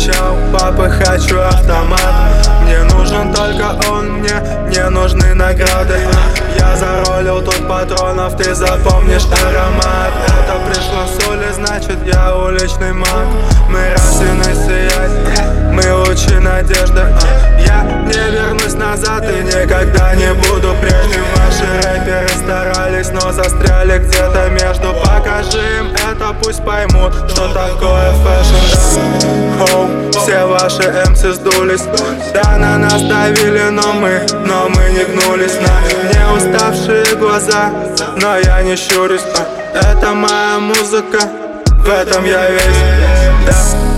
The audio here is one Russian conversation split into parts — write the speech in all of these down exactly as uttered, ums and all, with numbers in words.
кричал: папа, хочу автомат. Мне нужен только он, мне не нужны награды. Я заролил тут патронов, ты запомнишь аромат. Это пришло с ули, значит я уличный маг. Мы рождены сиять, мы лучи надежды. Я не вернусь назад и никогда не буду прежним. Ваши рэперы старались, но застряли где-то между. Покажи им это, пусть поймут, что такое фэшн. Хоу, все ваши эмси сдулись. Да, на нас давили, но мы, но мы не гнулись. На не уставшие глаза, но я не щурюсь. Это моя музыка, в этом я весь. Да,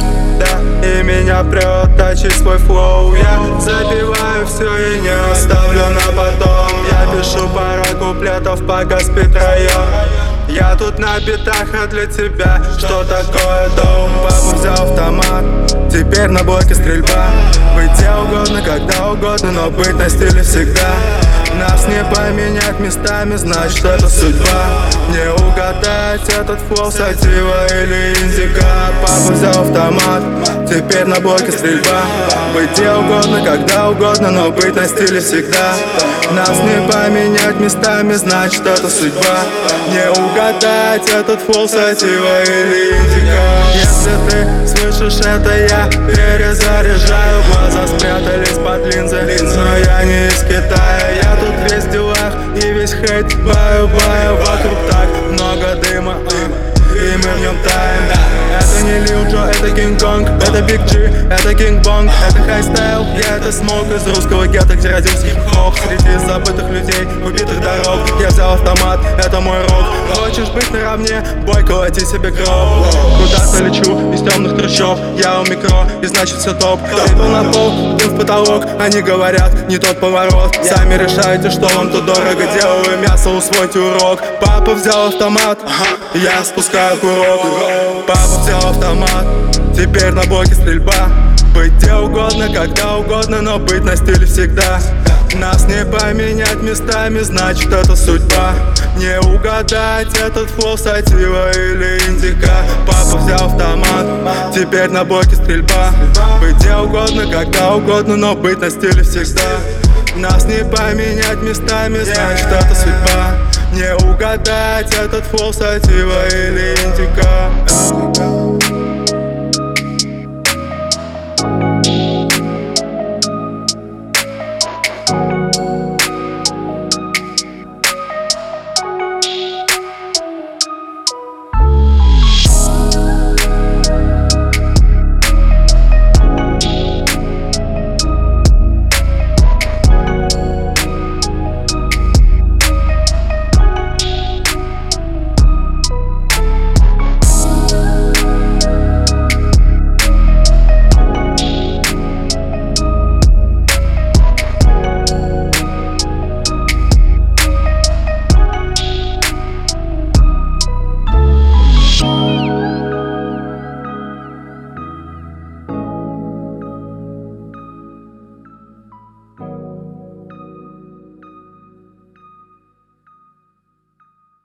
да, и меня прет тачить свой флоу. Я забиваю все и не оставлю на потом. Я пишу пара куплетов, пока спит район. Я тут на битах, а для тебя что такое дом? Папа взял автомат, теперь на блоке стрельба. Быть где угодно, когда угодно, но быть на стиле всегда. Нас не поменять местами, значит это судьба. Не угадать этот флоу сатива или индика. Папа взял автомат, теперь на блоке стрельба. Быть где угодно, когда угодно, но быть на стиле всегда. Нас не поменять местами, значит это судьба. Не угадать этот флоу сатива или индика. Если ты слышишь это, я перезаряжаю. Глаза спрятались под линзы, но я не из Китая. Я тут весь в делах и весь хейт баю-баю. Вокруг так много дыма, а, и мы в нем таем. Это не Лил Джо, это Кинг Конг, это Биг Джи, это Кинг Бонг, это хайстайл. Я это смог из русского гетто, где родился хип-хоп. Среди забытых людей, убитых дорог, я взял автомат, это мой рок. Хочешь быть наравне, бой, колоти себе гроб. Куда-то лечу из темных трущоб, я у микро, и значит все топ. Сыпал на пол, дым в потолок, они говорят, не тот поворот. Сами решайте, что вам тут дорого, делаю мясо, усвойте урок. Папа взял автомат, я спускаю курок. Папа взял автомат, теперь на блоке стрельба. Быть где угодно, когда угодно, но быть на стиле всегда. Нас не поменять местами, значит это судьба. Не угадать этот флоу сатива или индика. Папа взял автомат, теперь на блоке стрельба. Быть где угодно, когда угодно, но быть на стиле всегда. Нас не поменять местами, значит это судьба. Не угадать этот флоу сатива или индика.